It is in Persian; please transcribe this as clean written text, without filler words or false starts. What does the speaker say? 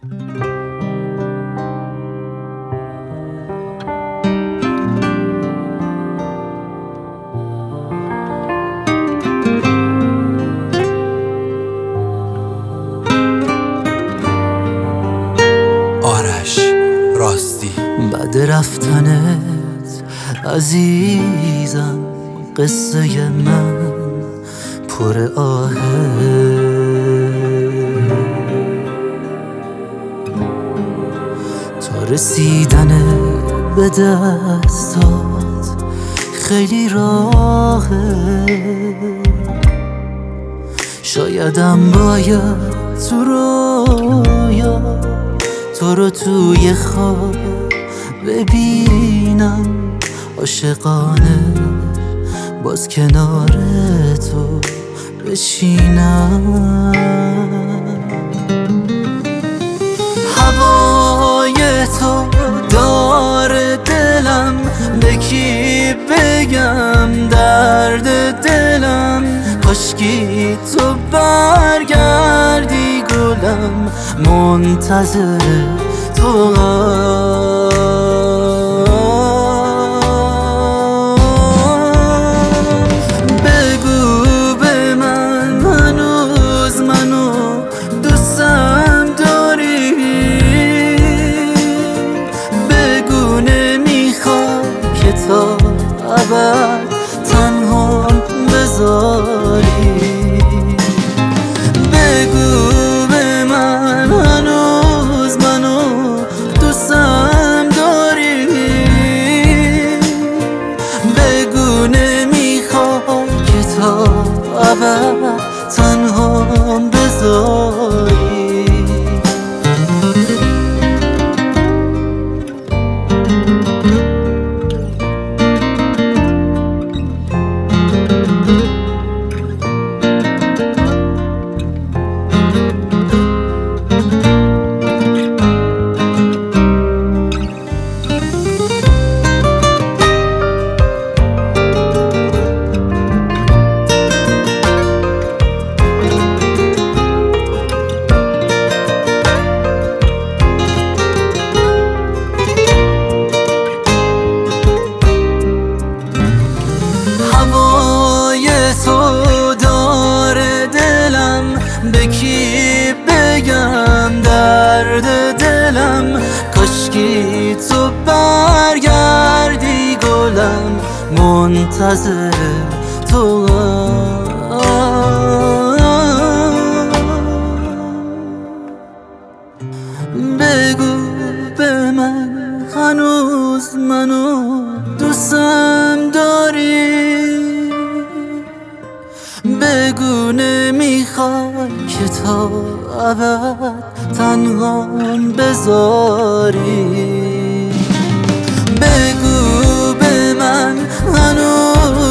آرش راستی. بعد رفتنت عزیزم قصه من پر آهه، تا رسیدن به دستات خیلی راهه. شایدم باید تو رویا تو رو توی خواب ببینم، عاشقانه باز کنار تو بشینم. هوای تو داره دلم، به کی بگم درد دلم؟ کاشکی تو برگردی گلم، منتظر تو. بگو به من هنوز منو دوستم داری؟ بگو نمیخوای که تا ابد تنها بذاری؟ بگو به من هنوز منو دوستم داری؟ بگو نمیخوای که تا ابد تنها بذاری؟ هوای تو داره دلم، به کی بگم درد دلم؟ کاشکی تو برگردی گلم، منتظر تو. بگو به من هنوز منو دوستم داری؟ بگو نمیخوای که تا ابد تنها بذاری؟ بگو به من هنوز